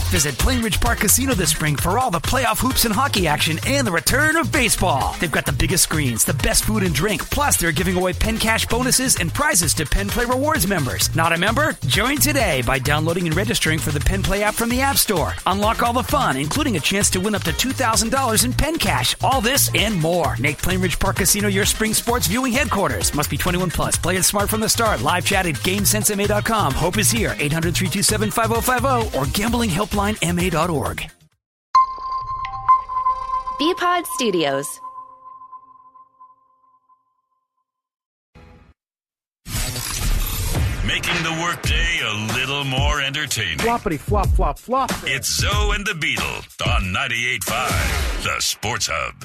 Visit Plainridge Park Casino this spring for all the playoff hoops and hockey action and the return of baseball. They've got the biggest screens, the best food and drink, plus they're giving away Penn Cash bonuses and prizes to Penn Play Rewards members. Not a member? Join today by downloading and registering for the Penn Play app from the App Store. Unlock all the fun, including a chance to win up to $2,000 in Penn Cash. All this and more. Make Plainridge Park Casino your spring sports viewing headquarters. Must be 21 plus. Play it smart from the start. Live chat at GameSenseMA.com. Hope is here. 800-327-5050 or gamblinghelplinema.org. BPod Studios. Making the workday a little more entertaining. Floppity flop flop flop. It's Zoe and the Beetle on 98.5, the Sports Hub.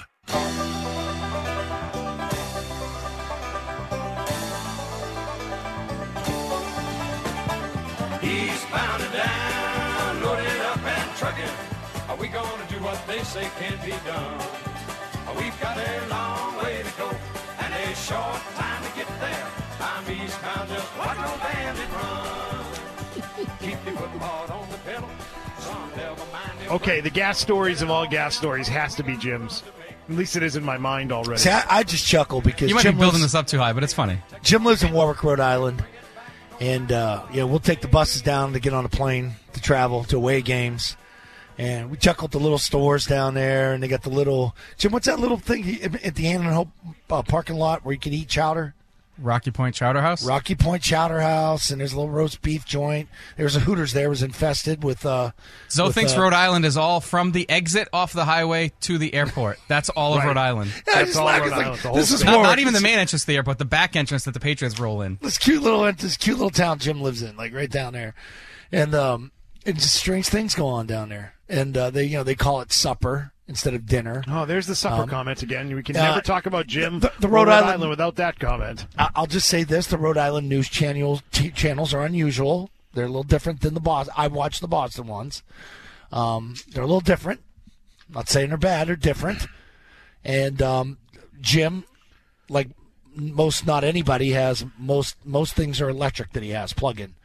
Eastbound and down, loaded up and trucking. Are we gonna do what they say can't be done? We've got a long way to go and a short time to get there. I'm eastbound, just watch no bandit run. Keep your foot hard on the pedal. Some never mind. Okay, the gas stories of all gas stories has to be Jim's. At least it is in my mind already. See, I just chuckle because you might Jim be building this up too high, but it's funny. Jim lives in Warwick, Rhode Island, and we'll take the buses down to get on a plane to travel to away games. And we chuckle at the little stores down there, and they got the little Jim. What's that little thing at the Ann and Hope parking lot where you can eat chowder? Rocky Point Chowder House. Rocky Point Chowder House, and there's a little roast beef joint. There's a Hooters there. It was infested with. Zoe thinks Rhode Island is all from the exit off the highway to the airport. That's all of Rhode Island. Yeah, That's all Rhode Island. This is not even the main entrance to the airport, the back entrance that the Patriots roll in. This cute little town Jim lives in, like right down there, and just strange things go on down there. And they call it supper instead of dinner. Oh, there's the supper comment again. We can never talk about Jim the Rhode Island without that comment. I'll just say this: the Rhode Island news channels are unusual. They're a little different than the Boston. I watched the Boston ones. They're a little different. I'm not saying they're bad. They're different. And Jim, like not anybody has most things are electric that he has plug-in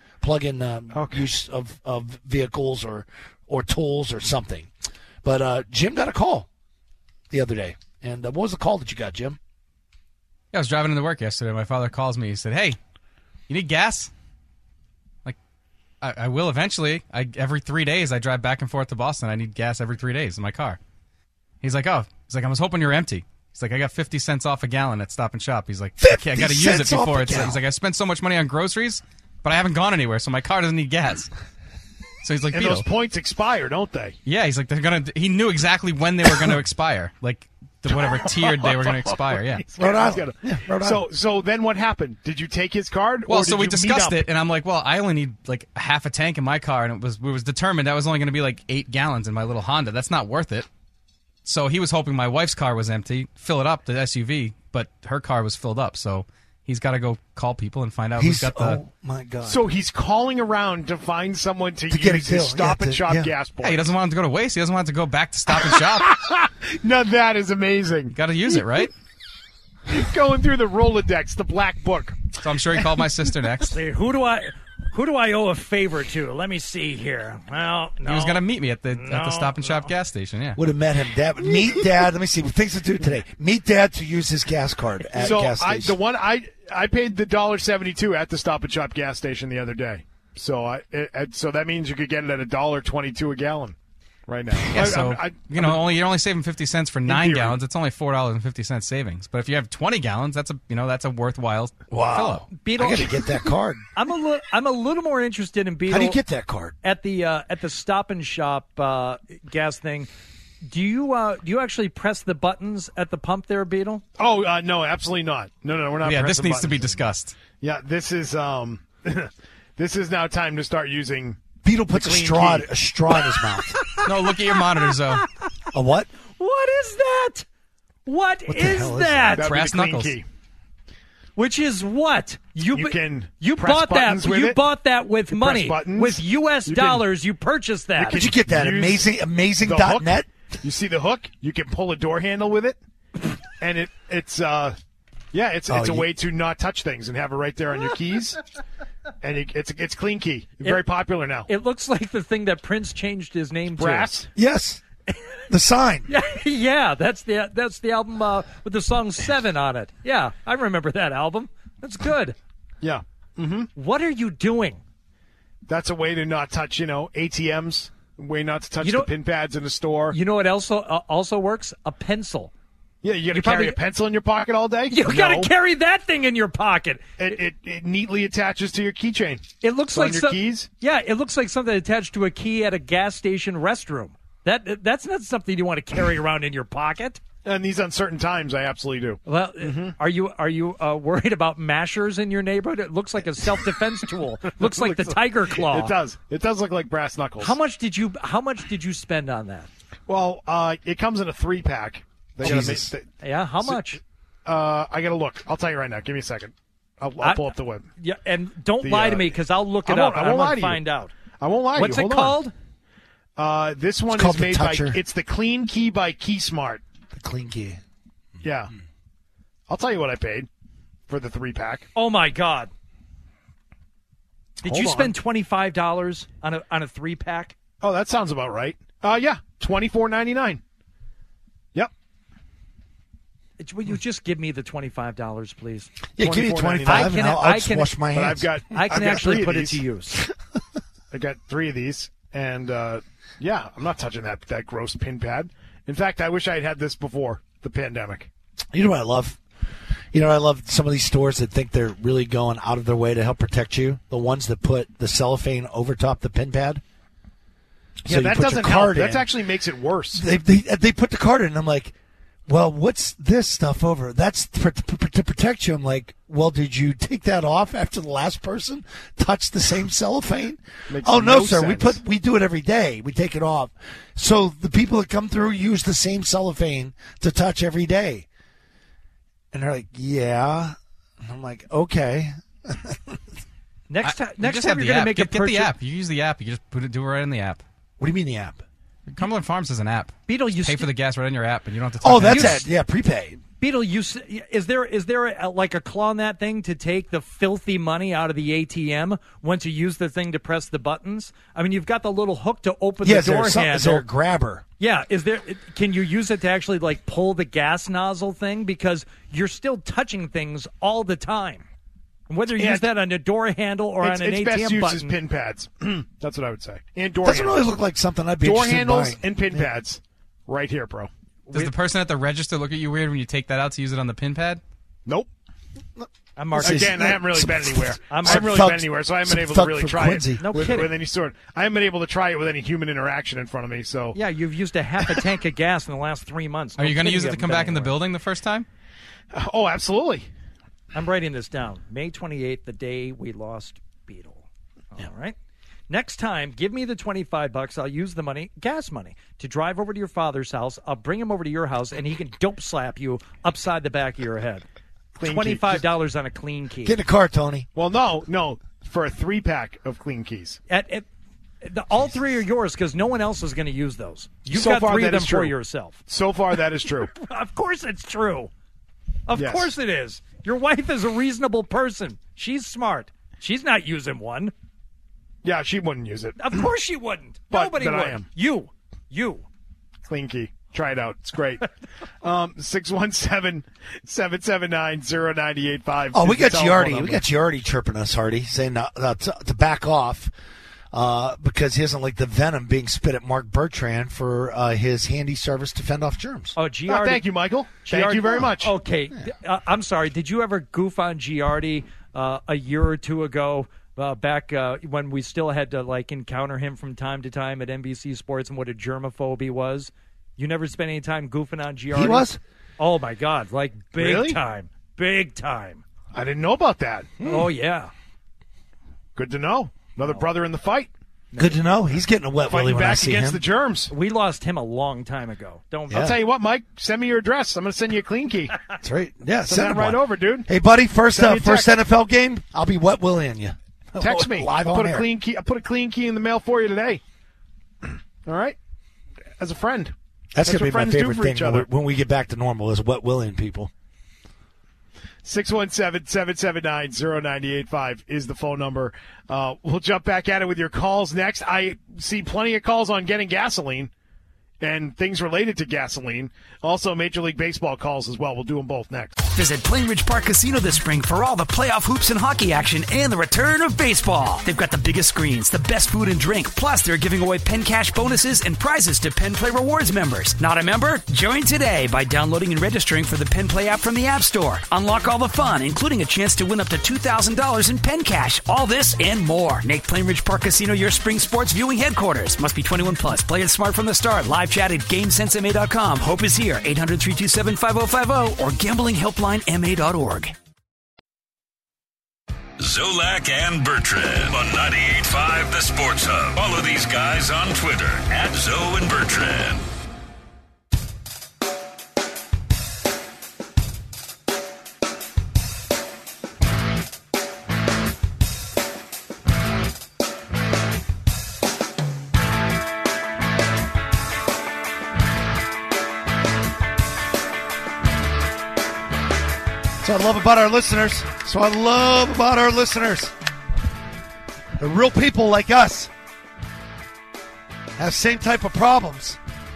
use of vehicles or tools or something. But Jim got a call the other day. And what was the call that you got, Jim? Yeah, I was driving into work yesterday. My father calls me. He said, "Hey, you need gas?" Like, I will eventually. Every 3 days, I drive back and forth to Boston. I need gas every 3 days in my car. He's like, "Oh." He's like, "I was hoping you're empty." He's like, "I got 50 cents off a gallon at Stop and Shop." He's like, "Okay, I got to use it before it's." He's like, "I spent so much money on groceries, but I haven't gone anywhere, so my car doesn't need gas." So he's like, and those points expire, don't they? Yeah, he's like, he knew exactly when they were going to expire, like whatever tiered they were going to expire. Yeah. Rhode Island. Rhode Island. So then what happened? Did you take his card? Well, or so did we you discussed meet up? it, and I'm like, well, I only need like half a tank in my car, and it was determined that was only going to be like 8 gallons in my little Honda. That's not worth it. So he was hoping my wife's car was empty, fill it up, the SUV, but her car was filled up. So he's got to go call people and find out who's got the... Oh, my God. So he's calling around to find someone to get use a his deal. Stop and Shop gas point. Yeah, he doesn't want it to go to waste. He doesn't want it to go back to Stop and Shop. Now that is amazing. Got to use it, right? Going through the Rolodex, the black book. So I'm sure he called my sister next. Who do I owe a favor to? Let me see here. Well, no. He was going to meet me at the Stop and Shop gas station, yeah. Would have met him. Meet Dad. Let me see. Things to do today. Meet Dad to use his gas card at gas station. I paid the $1.72 at the Stop and Shop gas station the other day. So so that means you could get it at $1.22 a gallon right now. Yeah, you're only saving 50 cents for 9 gallons. It's only $4.50 savings. But if you have 20 gallons, that's a worthwhile fill up. Beetle, I got to get that card. I'm a little more interested in Beetle. How do you get that card? At the Stop and Shop gas thing. Do you actually press the buttons at the pump there, Beetle? Oh no, absolutely not. No, we're not. Yeah, this needs buttons. to be discussed. Yeah, this is this is now time to start using. Beetle puts a straw in his mouth. No, look at your monitor, Zoe. A what? What is that? What is that? Brass knuckles. Key. Which is what? You bought that. You bought that with money, with U.S. dollars. You purchased that. Did you get that amazing .net? You see the hook? You can pull a door handle with it, and it's a way to not touch things and have it right there on your keys. And it's Clean Key. Very popular now. It looks like the thing that Prince changed his name Brass. Yes. The Sign. Yeah, that's the album with the song 7 on it. Yeah, I remember that album. That's good. Yeah. What are you doing? That's a way to not touch, ATMs. A way not to touch You know- the pin pads in the store. You know what also works? A pencil. Yeah, you got to you carry probably- a pencil in your pocket all day? You got No. to carry that thing in your pocket. It neatly attaches to your keychain. It looks So on like your keys? Yeah, it looks like something attached to a key at a gas station restroom. That's not something you want to carry around in your pocket. And these uncertain times, I absolutely do. Well, are you worried about mashers in your neighborhood? It looks like a self-defense tool. Looks like the tiger claw. It does. It does look like brass knuckles. How much did you spend on that? Well, it comes in a 3-pack. Jesus. Yeah, how much? I got to look. I'll tell you right now. Give me a second. I'll pull up the web. Yeah, and don't The, lie to me because I'll look it I up. won't lie I'm to gonna you. find out. I won't lie to What's you. it Hold called? on. This one It's called is the made by. Toucher. It's the Clean Key by KeySmart. The Clean Key. Yeah. I'll tell you what I paid for the 3-pack. Oh my God! Did Hold you on. spend $25 on a 3-pack? Oh, that sounds about right. Yeah, $24.99. Yep. Will you just give me the $25, please? Yeah, give me $24.99. $25 and I'll I just can- wash my But hands. I've I can got actually 3 of put it these. to use. I got 3 of these, and yeah, I'm not touching that gross pin pad. In fact, I wish I had had this before the pandemic. You know what I love? I love some of these stores that think they're really going out of their way to help protect you. The ones that put the cellophane over top the pin pad. Yeah, So you that put your doesn't help. card That in. actually makes it worse. They put the card in, and I'm like, well, what's this stuff over? That's to protect you. I'm like, well, did you take that off after the last person touched the same cellophane? Makes Oh, no, no sir. sense. We do it every day. We take it off. So the people that come through use the same cellophane to touch every day. And they're like, yeah. And I'm like, okay. Next time You just you're have the going to app. make a Get the purchase. app. You use the app. You just do it right in the app. What do you mean the app? Cumberland Farms is an app. Beetle, you Pay for the gas right in your app, and you don't have to. Oh, touch that's anything. it. Yeah, prepaid. Beetle, is there like a claw on that thing to take the filthy money out of the ATM once you use the thing to press the buttons? I mean, you've got the little hook to open Yeah, the door is handle. there a grabber? Yeah, can you use it to actually like pull the gas nozzle thing because you're still touching things all the time? Whether you Yeah, use that on a door handle or on an it's ATM best used button. as pin pads. That's what I would say. And door Doesn't handles. really look like something I'd be Door interested handles in buying. and pin pads. Right here, bro. Does the person at the register look at you weird when you take that out to use it on the pin pad? Nope. I'm marking. Again, I haven't really been anywhere. I I'm haven't really thug- been anywhere, so I haven't some been able to thug really from try Quincy. it No with kidding. any sort. I haven't been able to try it with any human interaction in front of me. So Yeah, you've used a half a tank of gas in the last 3 months. Are you going to use it to haven't come been back in the anywhere. building the first time? Oh, absolutely. I'm writing this down. May 28th, the day we lost Beetle. All right. Next time, give me the $25. I'll use the money, gas money, to drive over to your father's house. I'll bring him over to your house, and he can dope slap you upside the back of your head. Clean key. $25 on a clean key. Get in the car, Tony. Well, no, for a 3-pack of Clean Keys. All 3 are yours because no one else is going to use those. You've So got far, 3 of that them is for true. yourself. So far, that is true. Of course it's true. Of Yes. course it is. Your wife is a reasonable person. She's smart. She's not using one. Yeah, she wouldn't use it. Of course she wouldn't. But Nobody then would. I am. You. Clean Key. Try it out. It's great. 617-779-0985. Oh, we is the got telephone Giardi. number. We got Giardi chirping us, Hardy, saying to back off because he doesn't like the venom being spit at Mark Bertrand for his handy service to fend off germs. Oh, Oh, Giardi. thank you, Michael. Thank you very much. Okay. I'm sorry. Did you ever goof on Giardi a year or two ago? Back when we still had to like encounter him from time to time at NBC Sports and what a germaphobe he was. You never spent any time goofing on Giardi? He was? Oh, my God. Like, big Really? time. Big time. I didn't know about that. Oh, yeah. Good to know. Another brother in the fight. Good to know. He's getting a wet willy Fighting when I back see against him. the germs. We lost him a long time ago. Don't Yeah. I'll tell you what, Mike. Send me your address. I'm going to send you a Clean Key. That's right. Yeah, Send send that him right one. over, dude. Hey, buddy, first Send me a text. NFL game, I'll be wet willying you. Text me. Live I'll on put air. a Clean Key. I'll put a Clean Key in the mail for you today. All right, as a friend. That's going to what be my friends do favorite for thing each other. when we get back to normal is wet willying people. 617-779-0985 is the phone number. We'll jump back at it with your calls next. I see plenty of calls on getting gasoline and things related to gasoline. Also, Major League Baseball calls as well. We'll do them both next. Visit Plain Ridge Park Casino this spring for all the playoff hoops and hockey action and the return of baseball. They've got the biggest screens, the best food and drink, plus they're giving away Penn Cash bonuses and prizes to Penn Play Rewards members. Not a member? Join today by downloading and registering for the Penn Play app from the App Store. Unlock all the fun, including a chance to win up to $2,000 in Penn Cash. All this and more. Make Plain Ridge Park Casino your spring sports viewing headquarters. Must be 21 plus. Play it smart from the start. Live chat at GameSenseMA.com. Hope is here. 800-327-5050 or gamblinghelplinema.org. Zolak and Bertrand on 98.5 The Sports Hub. Follow these guys on Twitter at Zoe and Bertrand. So I love about our listeners. The real people like us have same type of problems,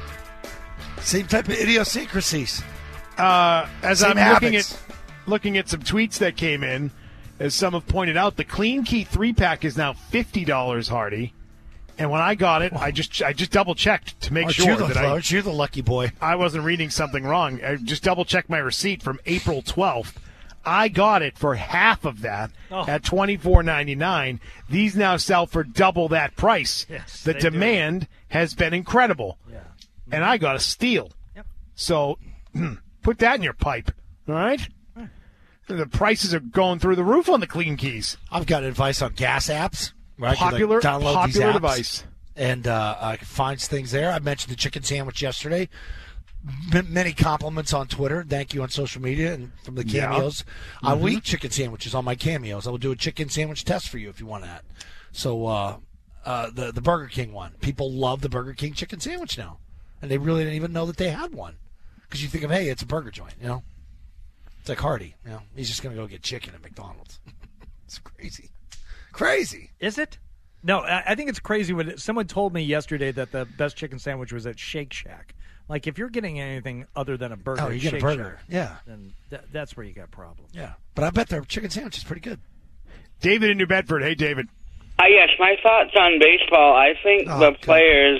same type of idiosyncrasies. As Same I'm habits. looking at some tweets that came in, as some have pointed out, the Clean Key 3-pack is now $50, Hardy. And when I got it, I just double checked to make sure that aren't you the lucky boy? I wasn't reading something wrong. I just double checked my receipt from April 12th. I got it for half of that at $24.99. These now sell for double that price. Yes, the demand has been incredible. Yeah. And I got a steal. Yep. So put that in your pipe, all right? The prices are going through the roof on the Clean Keys. I've got advice on gas apps. Where I Popular can, download these apps device. And I can find things there. I mentioned the chicken sandwich yesterday. Many compliments on Twitter. Thank you on social media and from the cameos. Yeah. I will eat chicken sandwiches on my cameos. I will do a chicken sandwich test for you if you want that. So the Burger King one. People love the Burger King chicken sandwich now. And they really didn't even know that they had one. Because you think of, hey, it's a burger joint, you know? It's like Hardy, you know? He's just going to go get chicken at McDonald's. It's crazy. Crazy. Is it? No, I think it's crazy when someone told me yesterday that the best chicken sandwich was at Shake Shack. Like, if you're getting anything other than a burger, you get a burger. Yeah. Then that's where you got problems. Yeah. But I bet their chicken sandwich is pretty good. David in New Bedford. Hey, David. Yes, my thoughts on baseball. I think the players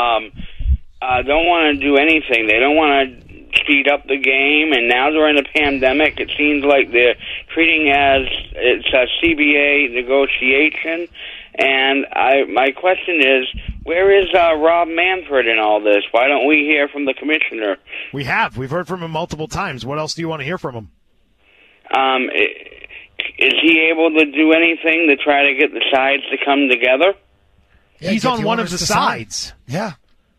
don't want to do anything. They don't want to speed up the game, and now during the pandemic, it seems like they're treating as it's a CBA negotiation. And my question is, where is Rob Manfred in all this? Why don't we hear from the commissioner? We have. We've heard from him multiple times. What else do you want to hear from him? Is he able to do anything to try to get the sides to come together? Yeah, he's on one of the sides. Yeah.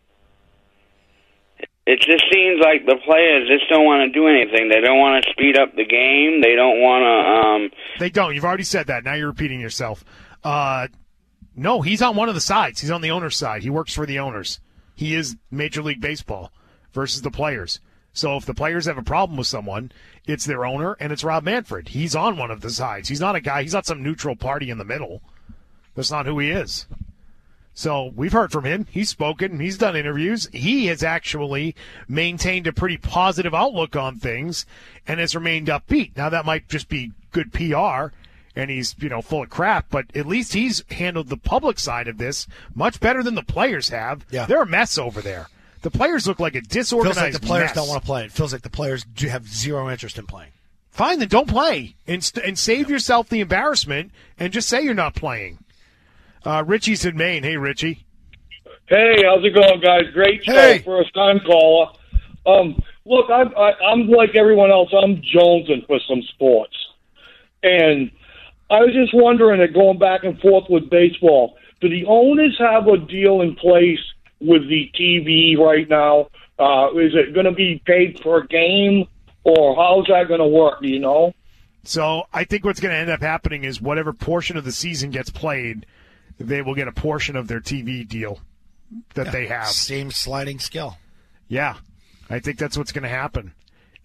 It just seems like the players just don't want to do anything. They don't want to speed up the game. They don't want to... They don't. You've already said that. Now you're repeating yourself. No, he's on one of the sides. He's on the owner's side. He works for the owners. He is Major League Baseball versus the players. So if the players have a problem with someone, it's their owner and it's Rob Manfred. He's on one of the sides. He's not a guy. He's not some neutral party in the middle. That's not who he is. So we've heard from him. He's spoken. He's done interviews. He has actually maintained a pretty positive outlook on things and has remained upbeat. Now, that might just be good PR, and he's, full of crap, but at least he's handled the public side of this much better than the players have. Yeah. They're a mess over there. The players look like a disorganized mess. Feels like the players mess. don't want to play. It feels like the players do have zero interest in playing. Fine, then don't play and save yourself the embarrassment and just say you're not playing. Richie's in Maine. Hey, Richie. Hey, how's it going, guys? Great show. Hey. First time caller. Look, I'm like everyone else. I'm jonesing for some sports. And I was just wondering, going back and forth with baseball, do the owners have a deal in place with the TV right now? Is it going to be paid per game, or how's that going to work, do you know? So I think what's going to end up happening is whatever portion of the season gets played, they will get a portion of their TV deal that they have. Same sliding scale. Yeah, I think that's what's going to happen.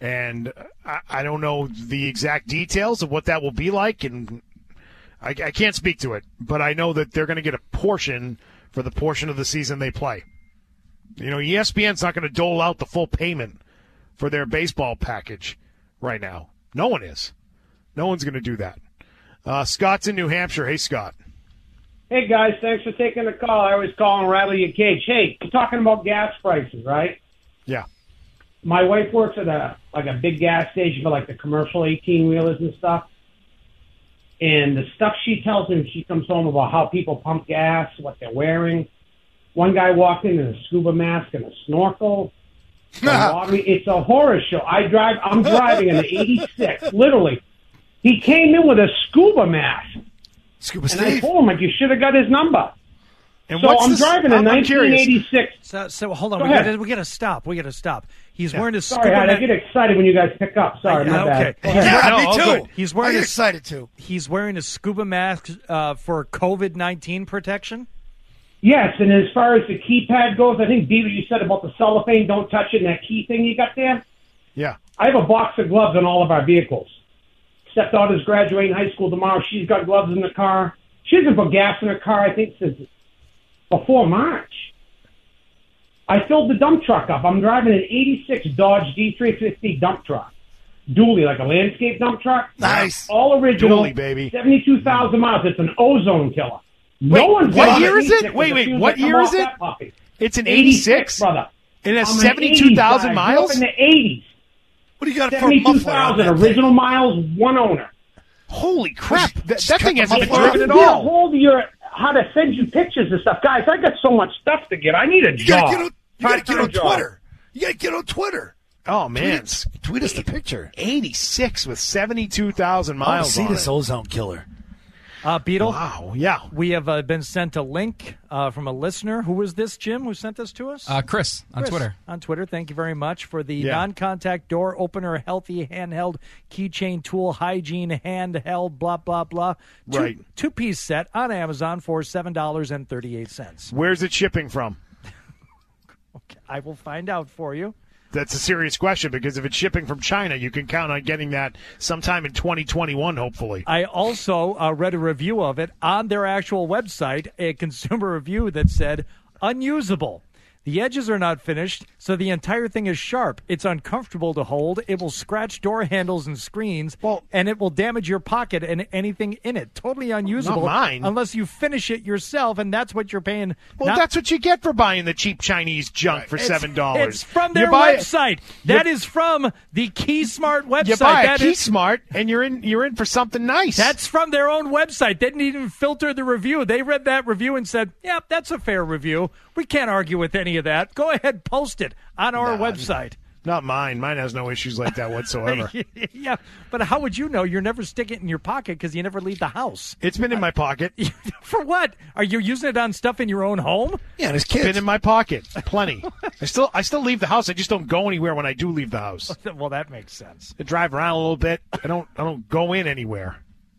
And I don't know the exact details of what that will be like, and I can't speak to it. But I know that they're going to get a portion for the portion of the season they play. You know, ESPN's not going to dole out the full payment for their baseball package right now. No one is. No one's going to do that. Scott's in New Hampshire. Hey, Scott. Hey, guys. Thanks for taking the call. I always call and rattle your cage. Hey, we're talking about gas prices, right? Yeah. My wife works at a big gas station for like the commercial 18-wheelers and stuff. And the stuff she tells me when she comes home about how people pump gas, what they're wearing. One guy walked in a scuba mask and a snorkel. It's a horror show. I'm driving in the 86, literally. He came in with a scuba mask. Scuba and Steve. I told him, you should have got his number. And so I'm driving in 1986. So hold on, we got to stop. He's wearing his Sorry, scuba I get excited when you guys pick up. Sorry, my bad. Yeah, me too. He's wearing I get excited too. He's wearing a scuba mask for COVID-19 protection. Yes, and as far as the keypad goes, I think, Beaver, you said about the cellophane, don't touch it, and that key thing you got there. Yeah. I have a box of gloves on all of our vehicles. Stepdaughter's graduating high school tomorrow. She's got gloves in the car. She hasn't put gas in her car, I think, since before March. I filled the dump truck up. I'm driving an 86 Dodge D350 dump truck. Dually, like a landscape dump truck. Nice. All original. Dually, baby. 72,000 miles. It's an ozone killer. What year is it? Wait, what year is it? It's an 86? Brother. It has 72,000 miles? In the 80s. What do you got for a muffler? 72,000 original miles, one owner. Holy crap. That thing hasn't been Well, driven at get a all. hold of how to send you pictures and stuff. Guys, I got so much stuff to get. I need a job. You got to get on Twitter. You got to get on Twitter. Oh, man. Tweet us the picture. 86 with 72,000 I want miles to see on this it. ozone killer. Beetle. Wow, yeah. We have been sent a link from a listener. Who was this, Jim, who sent this to us? Chris on Twitter. On Twitter. Thank you very much for the non-contact door opener, healthy handheld keychain tool, hygiene handheld, blah, blah, blah. Right. Two-piece set on Amazon for $7.38. Where's it shipping from? Okay, I will find out for you. That's a serious question, because if it's shipping from China, you can count on getting that sometime in 2021, hopefully. I also read a review of it on their actual website, a consumer review that said, unusable. The edges are not finished, so the entire thing is sharp. It's uncomfortable to hold. It will scratch door handles and screens, and it will damage your pocket and anything in it. Totally unusable. Not mine. Unless you finish it yourself, and that's what you're paying. Well, that's what you get for buying the cheap Chinese junk for $7. It's from their website. That is from the KeySmart website. You buy a KeySmart, and you're in for something nice. That's from their own website. They didn't even filter the review. They read that review and said, yeah, that's a fair review. We can't argue with any of that. Go ahead, post it on our website. Not mine. Mine has no issues like that whatsoever. Yeah, but how would you know? You're never sticking it in your pocket because you never leave the house. It's been in my pocket. For what? Are you using it on stuff in your own home? Yeah, and his kids. It's been in my pocket. Plenty. I still leave the house. I just don't go anywhere when I do leave the house. Well, that makes sense. I drive around a little bit. I don't go in anywhere.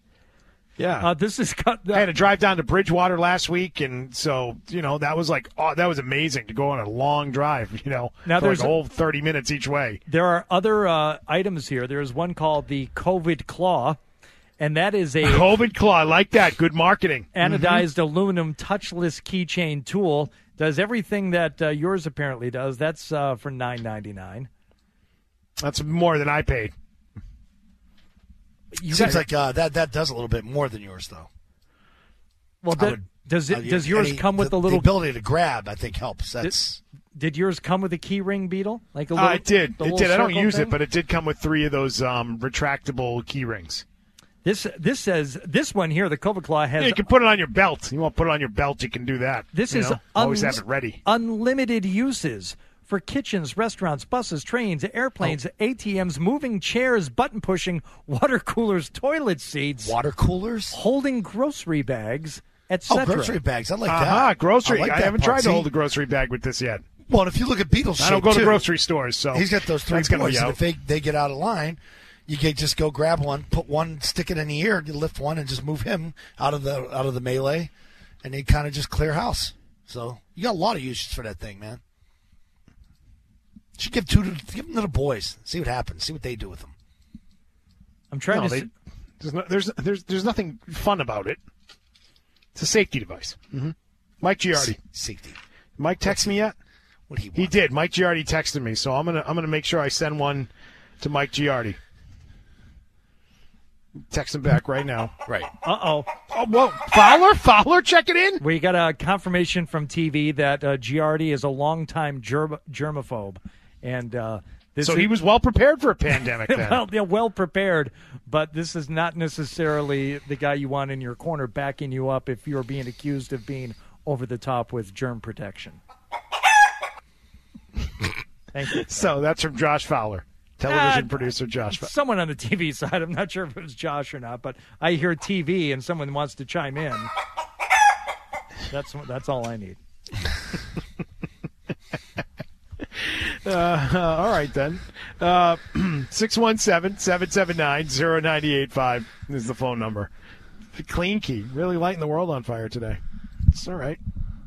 Yeah, this is. I had to drive down to Bridgewater last week, and so that was that was amazing to go on a long drive. Now for there's a whole 30 minutes each way. There are other items here. There is one called the COVID Claw, and that is a COVID Claw. I like that. Good marketing. Anodized aluminum touchless keychain tool. Does everything that yours apparently does. That's for $9.99. That's more than I paid. Seems like that does a little bit more than yours, though. Well, does yours come with the little ability to grab? I think helps. Did yours come with a key ring, Beetle? Like a little, it did. It did. I don't use thing? it, but it did come with 3 of those retractable key rings. This says this one here, the COVID Claw has. Yeah, you can put it on your belt. You want to put it on your belt, you can do that. This is always have it ready. Unlimited uses. For kitchens, restaurants, buses, trains, airplanes, ATMs, moving chairs, button pushing, water coolers, toilet seats. Water coolers? Holding grocery bags, etc. Oh, grocery bags. I like that. Grocery. I haven't tried to hold a grocery bag with this yet. Well, and if you look at Beetle's shape, I don't go to too, grocery stores, so he's got those 3 boys, and if they get out of line, you can just go grab one, put one, stick it in the ear, you lift one, and just move him out of the melee, and they kind of just clear house. So you got a lot of uses for that thing, man. Should give them to the boys. See what happens. See what they do with them. I'm trying There's nothing fun about it. It's a safety device. Mm-hmm. Mike Giardi. Safety. Mike text me yet? What he want? He did. Mike Giardi texted me, so I'm gonna make sure I send one to Mike Giardi. Text him back right now. Right. Uh-oh. Oh, whoa. Fowler, check it in. We got a confirmation from TV that Giardi is a longtime germaphobe. And so he was well prepared for a pandemic then. Well, they're well prepared, but this is not necessarily the guy you want in your corner backing you up if you're being accused of being over the top with germ protection. Thank you. So that's from Josh Fowler. Television producer Josh. Someone on the TV side. I'm not sure if it was Josh or not, but I hear TV and someone wants to chime in. That's all I need. All right, then. 617-779-0985 is the phone number. The clean key. Really lighting the world on fire today. It's all right.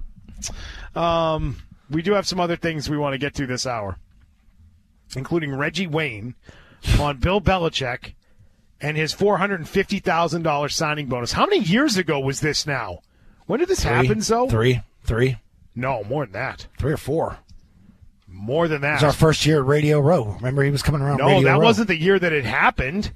We do have some other things we want to get to this hour, including Reggie Wayne on Bill Belichick and his $450,000 signing bonus. How many years ago was this now? When did this happen, Zoe? Three. No, more than that. 3 or 4. More than that. It was our first year at Radio Row. Remember, he was coming around No, Radio that Row. wasn't the year that it happened.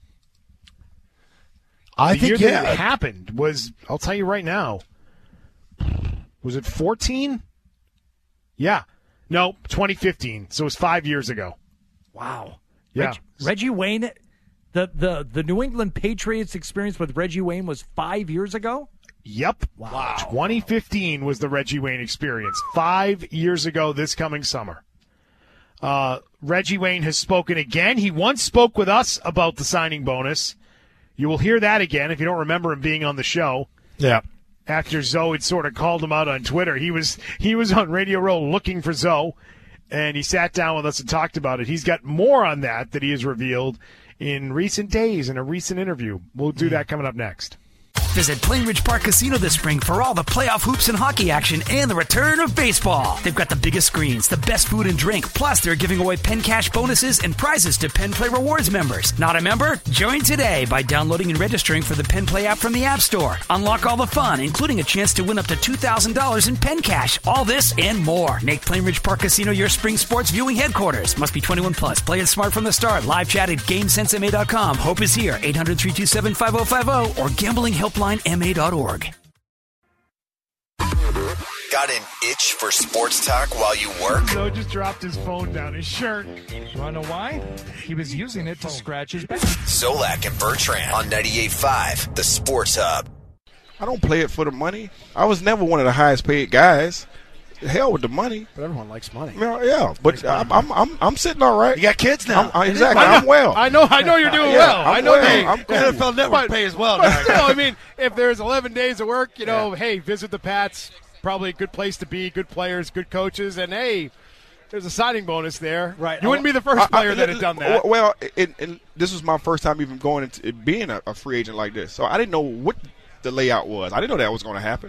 The year that it happened was, I'll tell you right now, was it 14? Yeah. No, 2015. So it was 5 years ago. Wow. Yeah. Reggie Wayne, the New England Patriots experience with Reggie Wayne was 5 years ago? Yep. Wow. 2015 was the Reggie Wayne experience. 5 years ago this coming summer. Reggie Wayne has spoken again. He once spoke with us about the signing bonus. You will hear that again if you don't remember him being on the show. Yeah. After Zoe had sort of called him out on Twitter. He was on Radio Row looking for Zoe, and he sat down with us and talked about it. He's got more on that he has revealed in recent days in a recent interview. We'll do that coming up next. Visit Plainridge Park Casino this spring for all the playoff hoops and hockey action and the return of baseball. They've got the biggest screens, the best food and drink, plus they're giving away Penn Cash bonuses and prizes to Penn Play Rewards members. Not a member? Join today by downloading and registering for the Penn Play app from the App Store. Unlock all the fun, including a chance to win up to $2,000 in Penn Cash. All this and more. Make Plainridge Park Casino your spring sports viewing headquarters. Must be 21 plus. Play it smart from the start. Live chat at GameSenseMA.com. Hope is here. 800-327-5050 or GamblingHelpLineMA.org. Got an itch for sports talk while you work? Zoe just dropped his phone down his shirt. You want to know why? He was using it to scratch his back. Zolak and Bertrand on 98.5, the Sports Hub. I don't play it for the money. I was never one of the highest paid guys. Hell with the money. But everyone likes money. Yeah, but I'm sitting all right. You got kids now. Exactly. I'm well. I know you're doing Yeah, well. I'm I know well. I'm cool. NFL Network pays well now. But still, I mean, if there's 11 days of work, hey, visit the Pats. Probably a good place to be. Good players, good coaches, and hey, there's a signing bonus there. Right. You wouldn't be the first player that had done that. Well, this was my first time even going into being a free agent like this, so I didn't know what the layout was. I didn't know that was going to happen.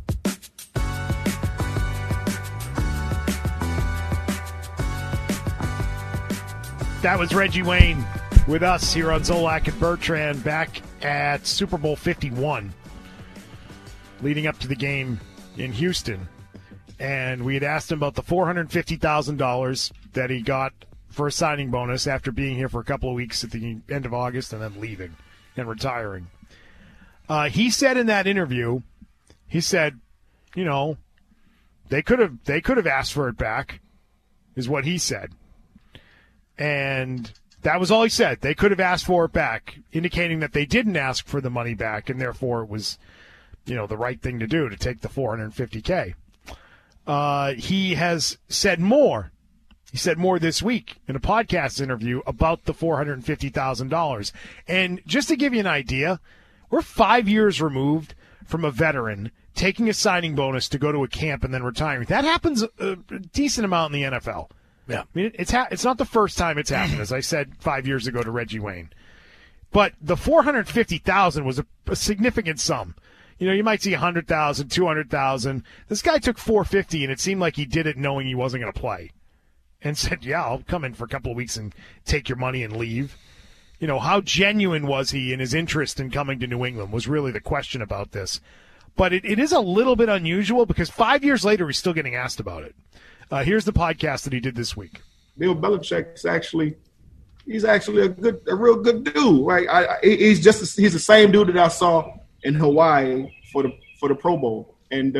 That was Reggie Wayne with us here on Zolak and Bertrand back at Super Bowl 51, leading up to the game in Houston. And we had asked him about the $450,000 that he got for a signing bonus after being here for a couple of weeks at the end of August and then leaving and retiring. He said in that interview, he said, they could have asked for it back, is what he said. And that was all he said. They could have asked for it back, indicating that they didn't ask for the money back, and therefore it was, the right thing to do to take the $450K. He has said more. He said more this week in a podcast interview about the $450,000. And just to give you an idea, we're 5 years removed from a veteran taking a signing bonus to go to a camp and then retiring. That happens a decent amount in the NFL. Yeah. I mean, it's not the first time it's happened, as I said 5 years ago to Reggie Wayne. But the $450,000 was a significant sum. You might see $100,000, $200,000. This guy took $450, and it seemed like he did it knowing he wasn't going to play. and said, yeah, I'll come in for a couple of weeks and take your money and leave. You know, how genuine was he in his interest in coming to New England was really the question about this. But it is a little bit unusual because 5 years later, he's still getting asked about it. Here's the podcast that he did this week. Bill Belichick's he's actually a real good dude. Right? He's the same dude that I saw in Hawaii for the Pro Bowl. And,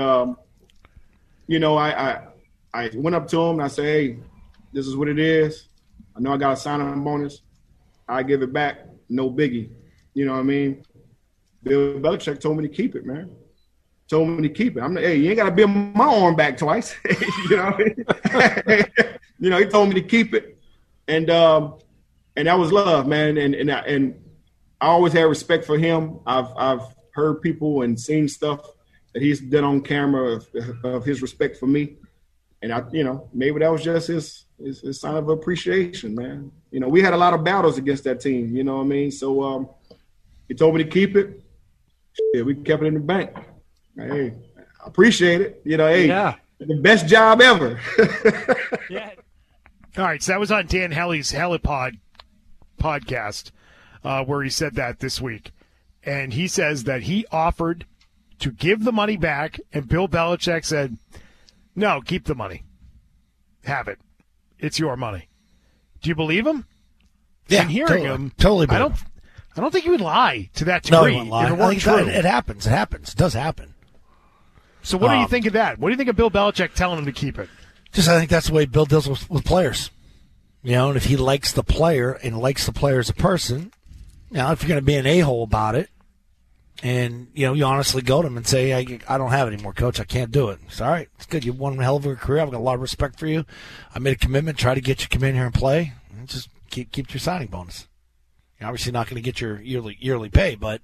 you know, I went up to him and I said, hey, this is what it is. I know I got a signing bonus. I give it back. No biggie. You know what I mean? Bill Belichick told me to keep it, man. Told me to keep it. I'm like, hey, you ain't got to bend my arm back twice. You know what I mean? You know, he told me to keep it. And that was love, man. And I always had respect for him. I've heard people and seen stuff that he's done on camera of his respect for me. And maybe that was just his sign of appreciation, man. You know, we had a lot of battles against that team, you know what I mean? So he told me to keep it. Yeah, we kept it in the bank. Hey, I appreciate it. You know, hey, the best job ever. Yeah. All right, so that was on Dan Helly's Helipod podcast where he said that this week. And he says that he offered to give the money back, and Bill Belichick said, no, keep the money. Have it. It's your money. Do you believe him? Yeah, and hearing him, totally. I don't think he would lie to that degree. No, he wouldn't lie. If it weren't true. It happens. It happens. It does happen. So what do you think of that? What do you think of Bill Belichick telling him to keep it? I think that's the way Bill deals with players. You know, and if he likes the player and likes the player as a person, now if you're going to be an a-hole about it, and you honestly go to him and say, I don't have it anymore, Coach. I can't do it. It's all right. It's good. You've won a hell of a career. I've got a lot of respect for you. I made a commitment, try to get you to come in here and play. And just keep your signing bonus. You're obviously not going to get your yearly pay, but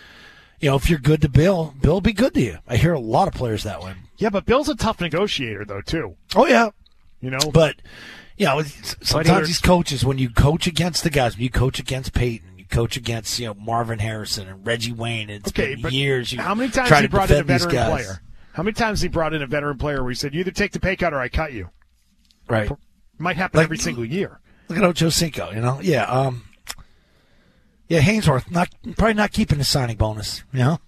if you're good to Bill will be good to you. I hear a lot of players that way. Yeah, but Bill's a tough negotiator, though, too. Oh, yeah. But, sometimes these coaches, when you coach against the guys, when you coach against Peyton, you coach against, Marvin Harrison and Reggie Wayne, and it's been years. How many times he brought in a veteran player? How many times he brought in a veteran player where he said, you either take the pay cut or I cut you? Right. Might happen every single year. Look at Ocho Cinco, Yeah, Hainsworth, probably not keeping his signing bonus,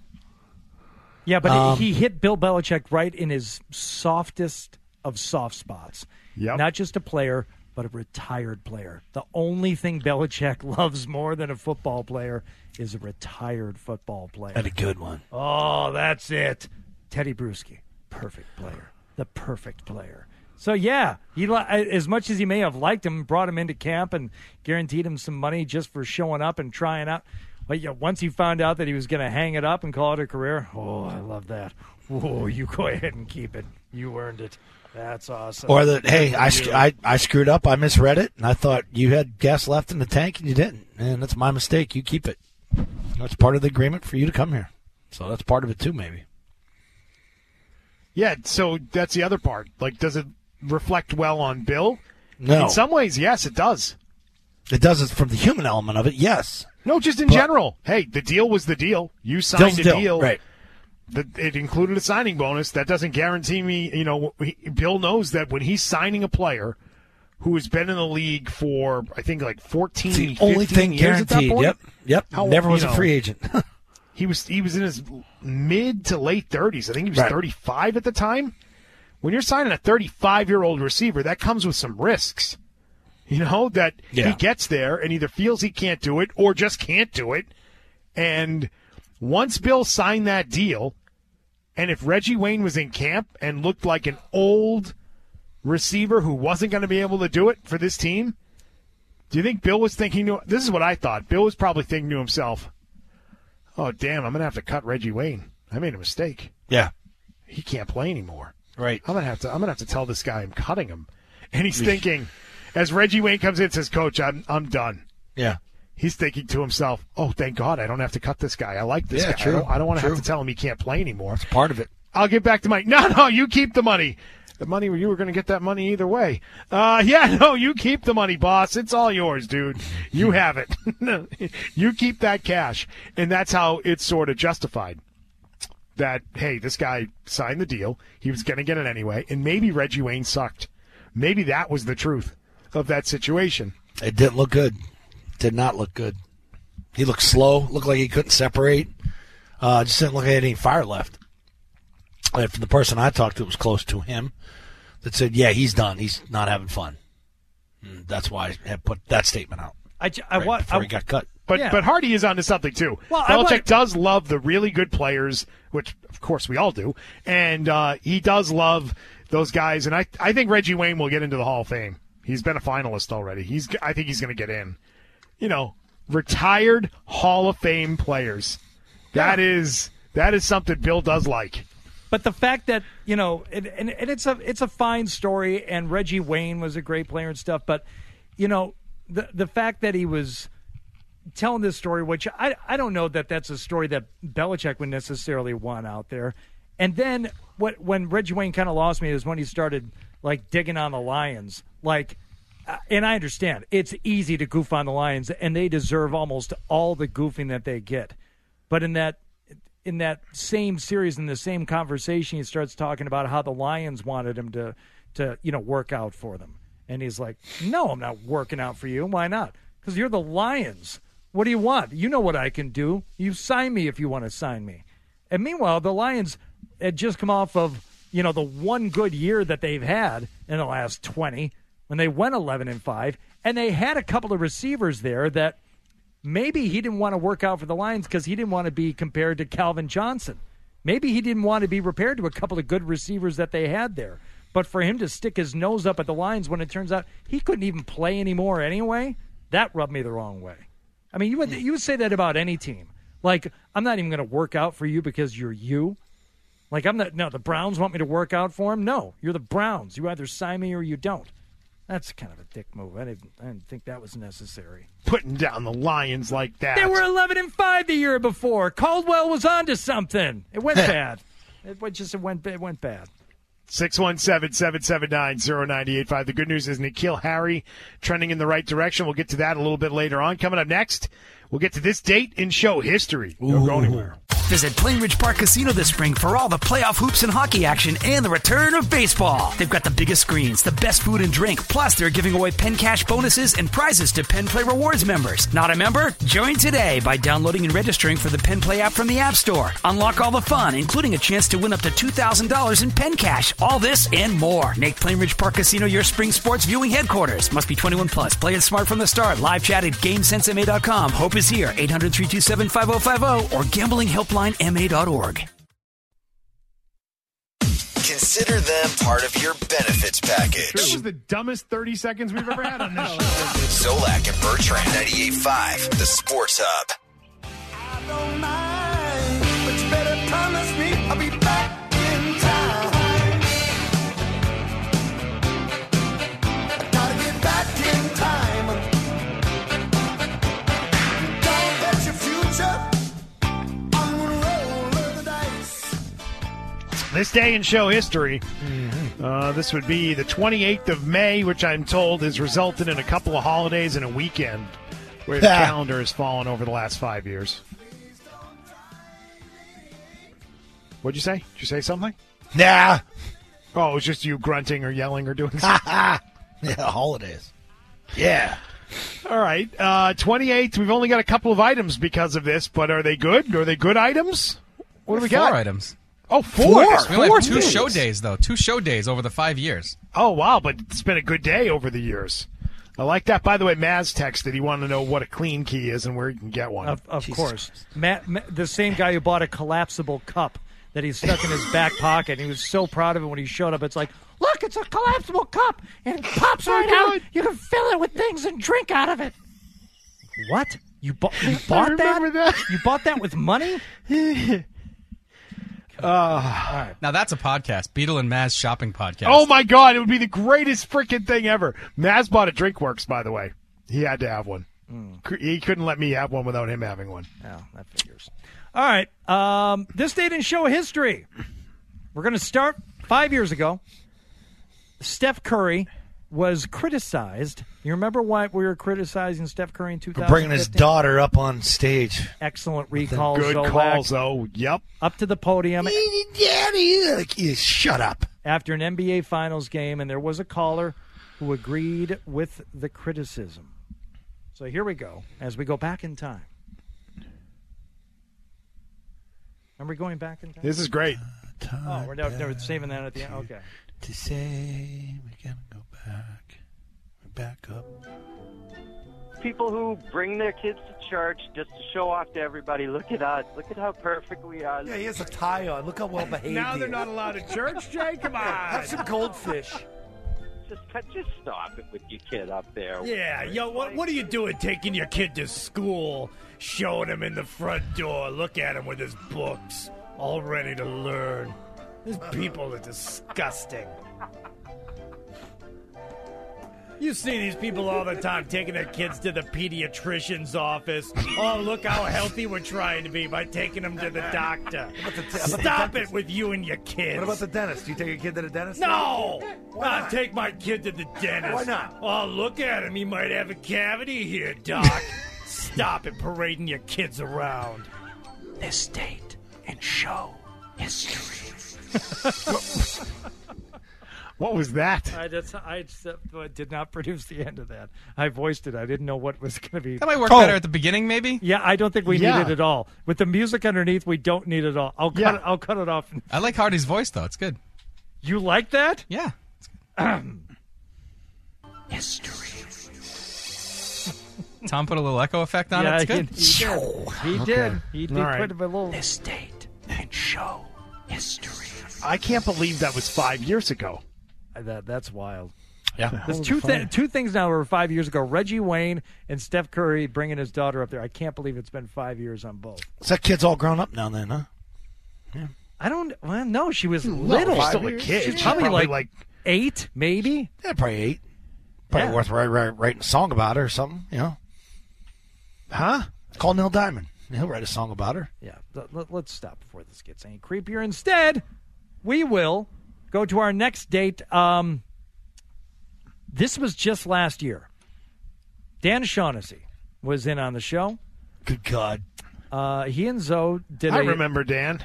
Yeah, but he hit Bill Belichick right in his softest of soft spots. Yep. Not just a player, but a retired player. The only thing Belichick loves more than a football player is a retired football player. And a good one. Oh, that's it. Teddy Bruschi, perfect player. The perfect player. So, yeah, he as much as he may have liked him, brought him into camp and guaranteed him some money just for showing up and trying out. But once he found out that he was going to hang it up and call it a career, I love that. Oh, you go ahead and keep it. You earned it. That's awesome. Or that, hey, I screwed up. I misread it, and I thought you had gas left in the tank, and you didn't. And that's my mistake. You keep it. That's part of the agreement for you to come here. So that's part of it, too, maybe. Yeah, so that's the other part. Does it reflect well on Bill? No. In some ways, yes, it does. It does it from the human element of it, yes. No, just in general. Hey, the deal was the deal. You signed a deal. Right. It included a signing bonus. That doesn't guarantee me, Bill knows that when he's signing a player who has been in the league for, I think, 14, it's the 15 only thing years guaranteed. At that point. Yep. Never was a free agent. He was in his mid to late 30s. I think he was 35 at the time. When you're signing a 35-year-old receiver, that comes with some risks. He gets there and either feels he can't do it or just can't do it. And once Bill signed that deal, and if Reggie Wayne was in camp and looked like an old receiver who wasn't going to be able to do it for this team, do you think Bill was thinking, this is what I thought, Bill was probably thinking to himself, oh, damn, I'm going to have to cut Reggie Wayne. I made a mistake. Yeah. He can't play anymore. Right. I'm going to have to tell this guy I'm cutting him. And he's thinking, as Reggie Wayne comes in and says, Coach, I'm done. Yeah. He's thinking to himself, oh, thank God I don't have to cut this guy. I like this guy. True. I don't want to have to tell him he can't play anymore. It's part of it. I'll get back to Mike. No, you keep the money. The money, you were going to get that money either way. You keep the money, boss. It's all yours, dude. You have it. You keep that cash. And that's how it's sort of justified. That, hey, this guy signed the deal. He was going to get it anyway. And maybe Reggie Wayne sucked. Maybe that was the truth. of that situation. It didn't look good. Did not look good. He looked slow. Looked like he couldn't separate. Just didn't look like he had any fire left. And for the person I talked to was close to him that said, yeah, he's done. He's not having fun. And that's why I put that statement out before he got cut. But Hardy is onto something, too. Well, Belichick does love the really good players, which, of course, we all do. And he does love those guys. And I think Reggie Wayne will get into the Hall of Fame. He's been a finalist already. I think he's going to get in. You know, retired Hall of Fame players. That is something Bill does like. But the fact that, you know, and it's a fine story, and Reggie Wayne was a great player and stuff, but, you know, the fact that he was telling this story, which I don't know that that's a story that Belichick would necessarily want out there. And then when Reggie Wayne kind of lost me is when he started, like, digging on the Lions. Like, and I understand, it's easy to goof on the Lions, and they deserve almost all the goofing that they get. But in that same series, in the same conversation, he starts talking about how the Lions wanted him to work out for them. And he's like, no, I'm not working out for you. Why not? Because you're the Lions. What do you want? You know what I can do. You sign me if you want to sign me. And meanwhile, the Lions had just come off of, you know, the one good year that they've had in the last 20 when they went 11-5. And they had a couple of receivers there that maybe he didn't want to work out for the Lions because he didn't want to be compared to Calvin Johnson. Maybe he didn't want to be repaired to a couple of good receivers that they had there. But for him to stick his nose up at the Lions when it turns out he couldn't even play anymore anyway, that rubbed me the wrong way. I mean, you would say that about any team. Like, I'm not even going to work out for you because you're you. Like, the Browns want me to work out for them? No, you're the Browns. You either sign me or you don't. That's kind of a dick move. I didn't think that was necessary. Putting down the Lions like that. They were 11-5 the year before. Caldwell was onto something. It went bad. It went bad. 617-779-0985. The good news is N'Keal Harry trending in the right direction. We'll get to that a little bit later on. Coming up next, we'll get to this date in show history. Don't go anywhere. Visit Plainridge Park Casino this spring for all the playoff hoops and hockey action and the return of baseball. They've got the biggest screens, the best food and drink, plus they're giving away Penn Cash bonuses and prizes to Penn Play Rewards members. Not a member? Join today by downloading and registering for the Penn Play app from the App Store. Unlock all the fun, including a chance to win up to $2,000 in Penn Cash. All this and more. Make Plainridge Park Casino your spring sports viewing headquarters. Must be 21 plus. Play it smart from the start. Live chat at GameSenseMA.com. Hope is here. 800-327-5050 or GamblingHelplineMA.org. Consider them part of your benefits package. This was the dumbest 30 seconds we've ever had on this show. Zolak and Bertrand, 98.5, the Sports Hub. I don't mind, but you better promise me I'll be back in time. I gotta get back in time. Don't bet your future. I'm gonna roll the dice. This day in show history, this would be the 28th of May, which I'm told has resulted in a couple of holidays and a weekend where the calendar has fallen over the last 5 years. What'd you say? Did you say something? Nah. Oh, it was just you grunting or yelling or doing something? Yeah, holidays. Yeah. All right. 28th, we've only got a couple of items because of this, but are they good? Are they good items? What do we got? 4 items. Oh, four. We only have 2 show days, though. 2 show days over the 5 years. Oh, wow, but it's been a good day over the years. I like that. By the way, Maz texted. He wanted to know what a clean key is and where you can get one. Of course. Matt, the same guy who bought a collapsible cup that he stuck in his back pocket. He was so proud of it when he showed up. It's like, look, it's a collapsible cup, and it pops right out. You can fill it with things and drink out of it. What? You bought that? You bought that with money? All right. Now that's a podcast. Beetle and Maz shopping podcast. Oh, my God. It would be the greatest freaking thing ever. Maz bought a DrinkWorks, by the way. He had to have one. He couldn't let me have one without him having one. Oh, that figures. All right. This date in show history. We're going to start 5 years ago. Steph Curry was criticized. You remember why we were criticizing Steph Curry in 2015? Bringing his daughter up on stage. Excellent recall. Good calls, though. Yep. Up to the podium. Daddy, shut up. After an NBA Finals game, and there was a caller who agreed with the criticism. So here we go, as we go back in time. Are we going back in time? This is great. Oh, we're never saving that at the end? Okay. To say we can go back up. People who bring their kids to church just to show off to everybody. Look at us. Look at how perfect we are. Yeah, he has a tie on. Look how well behaved Now he they're is. not allowed at church, Jay? Come on. Have some goldfish. Just stop it with your kid up there. Yeah, yo, what are you doing taking your kid to school, showing him in the front door, look at him with his books, all ready to learn? These people are disgusting. You see these people all the time taking their kids to the pediatrician's office. Oh, look how healthy we're trying to be by taking them to the doctor. Stop it with you and your kids. What about the dentist? Do you take a kid to the dentist? No! Why not? Take my kid to the dentist. Why not? Oh, look at him. He might have a cavity here, Doc. Stop it parading your kids around. This date and show history. What was that? I did not produce the end of that. I voiced it. I didn't know what was going to be. That might work better at the beginning, maybe. Yeah, I don't think we need it at all. With the music underneath, we don't need it all. I'll cut it off. I like Hardy's voice, though. It's good. You like that? Yeah. History. Tom put a little echo effect on it. It's good. He did. He did All right. put a little. This date and show history. I can't believe that was 5 years ago. That's wild. Yeah. There's two things now were 5 years ago. Reggie Wayne and Steph Curry bringing his daughter up there. I can't believe it's been 5 years on both. So that kid's all grown up now then, huh? Yeah. I don't. Well, no, she was little. She's still a kid. She's She's probably probably like 8, maybe. Yeah, probably 8. Probably worth writing a song about her or something, you know? Huh? Call Neil Diamond. He'll write a song about her. Yeah. Let's stop before this gets any creepier. Instead, we will go to our next date. This was just last year. Dan Shaughnessy was in on the show. Good God. He and Zoe did I remember Dan.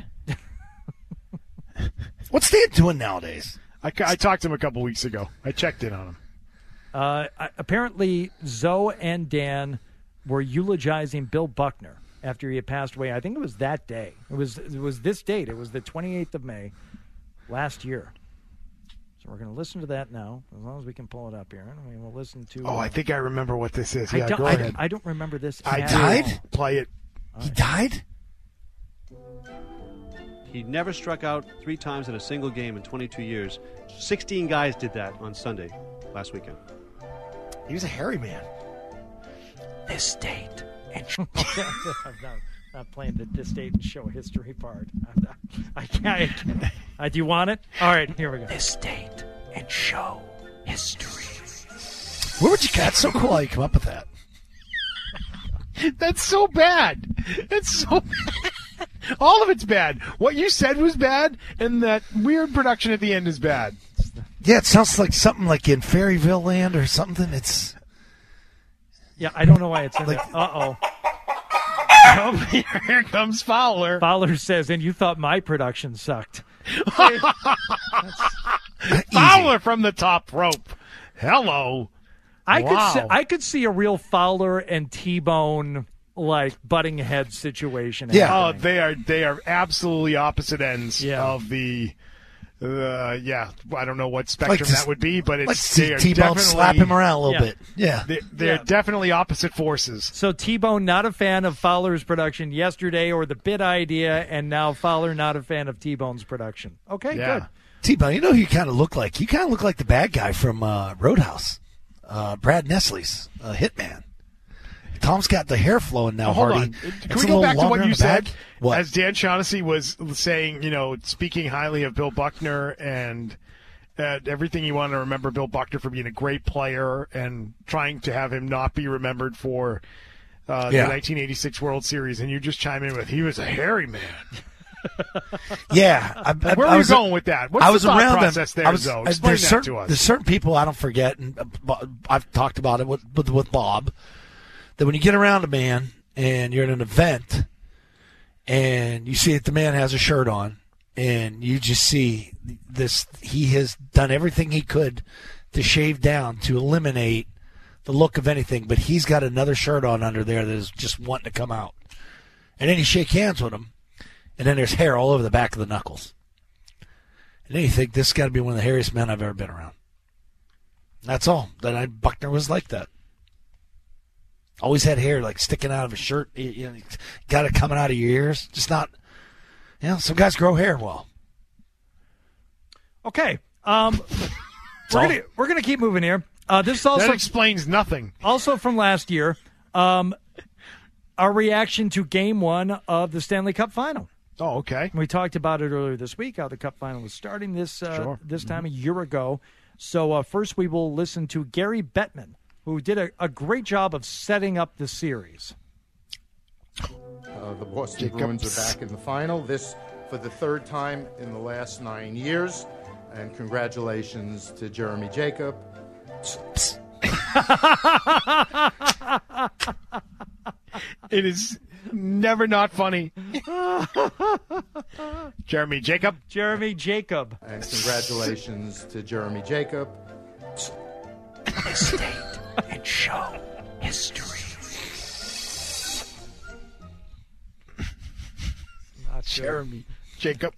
What's Dan doing nowadays? I talked to him a couple weeks ago. I checked in on him. Apparently, Zoe and Dan were eulogizing Bill Buckner after he had passed away. I think it was that day. It was this date. It was the 28th of May last year. So we're going to listen to that now, as long as we can pull it up here. I mean, we'll listen to. Oh, I think I remember what this is. Yeah, go ahead. I don't remember this. I at died. all. Play it. He died? He never struck out 3 times in a single game in 22 years. 16 guys did that on Sunday last weekend. He was a hairy man. This date and I'm not playing this date and show history part. I can't. Do you want it? All right, here we go. This date and show history. Where would you That's so cool how you come up with that. That's so bad. It's so bad. All of it's bad. What you said was bad, and that weird production at the end is bad. Yeah, it sounds like something like in Fairyville Land or something. It's. Yeah, I don't know why it's in there. Uh-oh. Here comes Fowler. Fowler says, and you thought my production sucked. Fowler from the top rope. Hello. I could see a real Fowler and T-Bone like butting head situation. Yeah. Oh, happening. they are absolutely opposite ends of the. I don't know what spectrum that would be, but it's they are T-Bone slap him around a little bit. Yeah, they're definitely opposite forces. So T-Bone not a fan of Fowler's production yesterday, or the bit idea, and now Fowler not a fan of T-Bone's production. Okay, good. T-Bone, you know who you kind of look like? You kind of look like the bad guy from Roadhouse, Brad Nestle's Hitman. Tom's got the hair flowing now, Hold Hardy. on. Can we go back to what you said? What? As Dan Shaughnessy was saying, speaking highly of Bill Buckner and everything you want to remember Bill Buckner for being a great player and trying to have him not be remembered for the 1986 World Series, and you just chime in with, he was a hairy man. Yeah. Where are you going with that? What's the thought process there, Zoe? Explain that to us. There's certain people I don't forget, and I've talked about it with Bob, that when you get around a man and you're at an event and you see that the man has a shirt on and you just see this, he has done everything he could to shave down to eliminate the look of anything, but he's got another shirt on under there that is just wanting to come out. And then you shake hands with him, and then there's hair all over the back of the knuckles. And then you think, this has got to be one of the hairiest men I've ever been around. That's all. Buckner was like that. Always had hair like sticking out of his shirt. Got it coming out of your ears. Just not, some guys grow hair well. Okay. We're gonna keep moving here. This also that explains nothing. Also from last year, our reaction to Game 1 of the Stanley Cup Final. Oh, okay. We talked about it earlier this week, how the Cup Final was starting this time a year ago. So first we will listen to Gary Bettman, who did a great job of setting up the series. The Boston Bruins are back in the final, this for the third time in the last 9 years. And congratulations to Jeremy Jacob. It is never not funny. Jeremy Jacob. Jeremy Jacob. And congratulations to Jeremy Jacob. Estate and show history. Not Jeremy Jacob.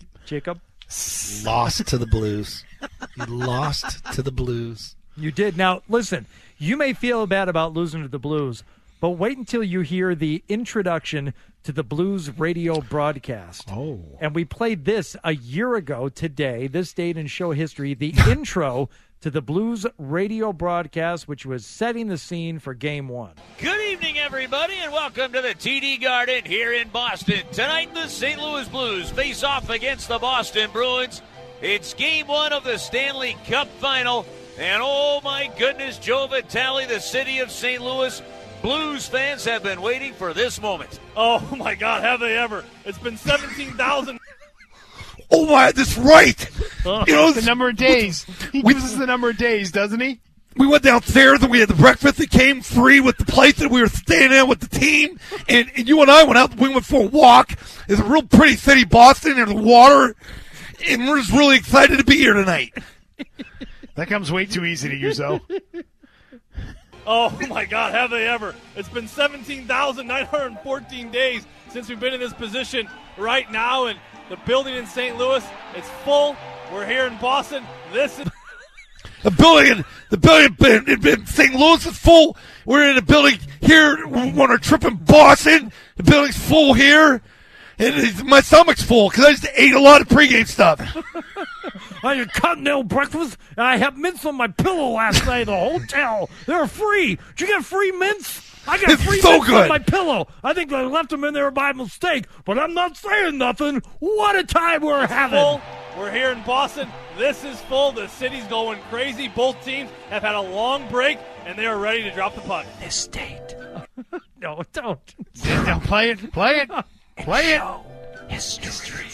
Lost to the Blues. You lost to the Blues. You did. Now, listen, you may feel bad about losing to the Blues, but wait until you hear the introduction to the Blues radio broadcast. Oh. And we played this a year ago today, this date in show history, the intro to the Blues radio broadcast, which was setting the scene for Game 1. Good evening, everybody, and welcome to the TD Garden here in Boston. Tonight, the St. Louis Blues face off against the Boston Bruins. It's Game 1 of the Stanley Cup Final, and oh my goodness, Joe Vitale, the city of St. Louis, Blues fans have been waiting for this moment. Oh my God, have they ever? It's been 17,000. Oh my, that's right. The number of days. He gives us the number of days, doesn't he? We went downstairs and we had the breakfast that came free with the place that we were staying in with the team. And you and I went out. We went for a walk. It's a real pretty city, Boston. There's water. And we're just really excited to be here tonight. That comes way too easy to you, Zoe. Oh my God, have they ever? It's been 17,914 days since we've been in this position right now. And the building in St. Louis, it's full. We're here in Boston. This is... The building in St. Louis is full. We're in a building here on our trip in Boston. The building's full here. And my stomach's full because I just ate a lot of pregame stuff. I had continental breakfast, and I had mints on my pillow last night at the hotel. They're free. Did you get free mints? I got free mints on my pillow. I think I left them in there by mistake, but I'm not saying nothing. What a time we're having. Full. We're here in Boston. This is full. The city's going crazy. Both teams have had a long break, and they are ready to drop the puck. This date. No, don't. No, play it. Play it. History.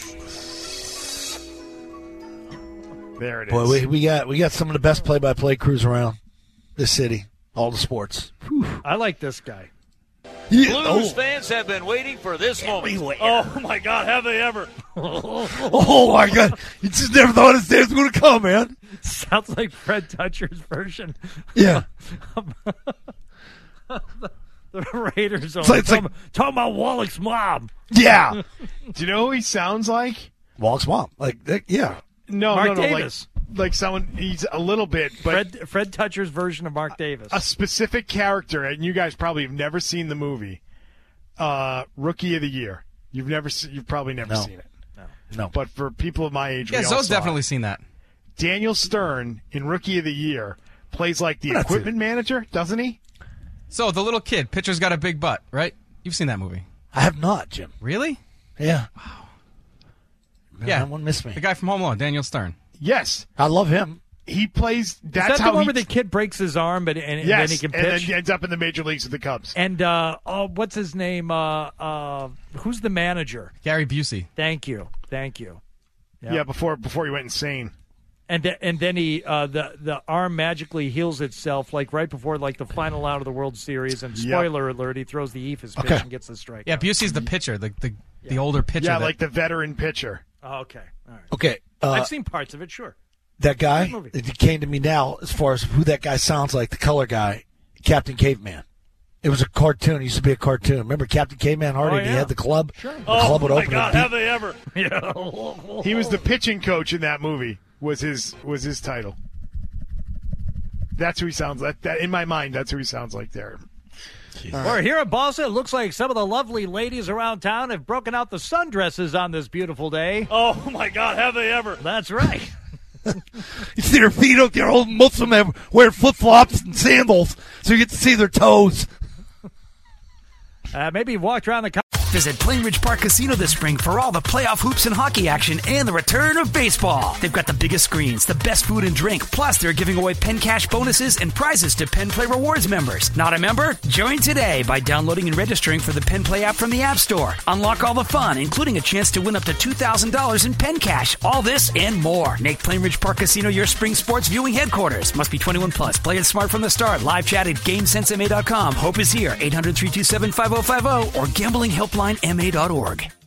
There it is. Boy, we got some of the best play-by-play crews around this city. All the sports. Whew. I like this guy. Yeah. Blues fans have been waiting for this moment. Oh my God, have they ever? Oh my God. You just never thought this day was going to come, man. Sounds like Fred Dutcher's version. Yeah. The Raiders are talking about Wallach's mom. Yeah. Do you know who he sounds like? Wallach's mom. Yeah. No, Mark no, Davis. Like someone, he's a little bit, but Fred Dutcher's version of Mark Davis. A specific character, and you guys probably have never seen the movie, Rookie of the Year. You've probably never seen it. No. But for people of my age, Yeah, Zoe's definitely seen that. Daniel Stern in Rookie of the Year plays like the equipment manager, doesn't he? So the little kid, pitcher's got a big butt, right? You've seen that movie. I have not, Jim. Really? Yeah. Wow. Man, Yeah. that one missed me. The guy from Home Alone, Daniel Stern. Yes. I love him. He plays. That's Is that how the one he. where the kid breaks his arm, and then he can pitch? And then he ends up in the major leagues with the Cubs. And what's his name? Who's the manager? Gary Busey. Thank you. Yeah, before he went insane. And then he the arm magically heals itself like right before like the final out of the World Series. And spoiler alert, he throws the ephus pitch and gets the strike. Yeah, Busey's the pitcher, the older pitcher. Yeah, like the veteran pitcher. Oh, okay. All right. Okay. I've seen parts of it, sure. That guy, it came to me now as far as who that guy sounds like, the color guy, Captain Caveman. It was a cartoon. It used to be a cartoon. Remember Captain Caveman Hardy? Oh, yeah. He had the club. Sure. The club would my open God, and have they ever? He was the pitching coach in that movie. Was his title? That's who he sounds like. That in my mind, that's who he sounds like there. Well, here in Boston, it looks like some of the lovely ladies around town have broken out the sundresses on this beautiful day. Oh, my God, have they ever? That's right. You see their feet up there. Old Muslim have wear flip-flops and sandals, so you get to see their toes. Maybe you walked around the... Visit Plainridge Park Casino this spring for all the playoff hoops and hockey action and the return of baseball. They've got the biggest screens, the best food and drink, plus they're giving away Penn Cash bonuses and prizes to Penn Play Rewards members. Not a member? Join today by downloading and registering for the Penn Play app from the App Store. Unlock all the fun, including a chance to win up to $2,000 in Penn Cash. All this and more. Make Plainridge Park Casino your spring sports viewing headquarters. Must be 21 plus. Play it smart from the start. Live chat at GameSenseMA.com. Hope is here. 800-327-5050 or gamblinghelplinema.org.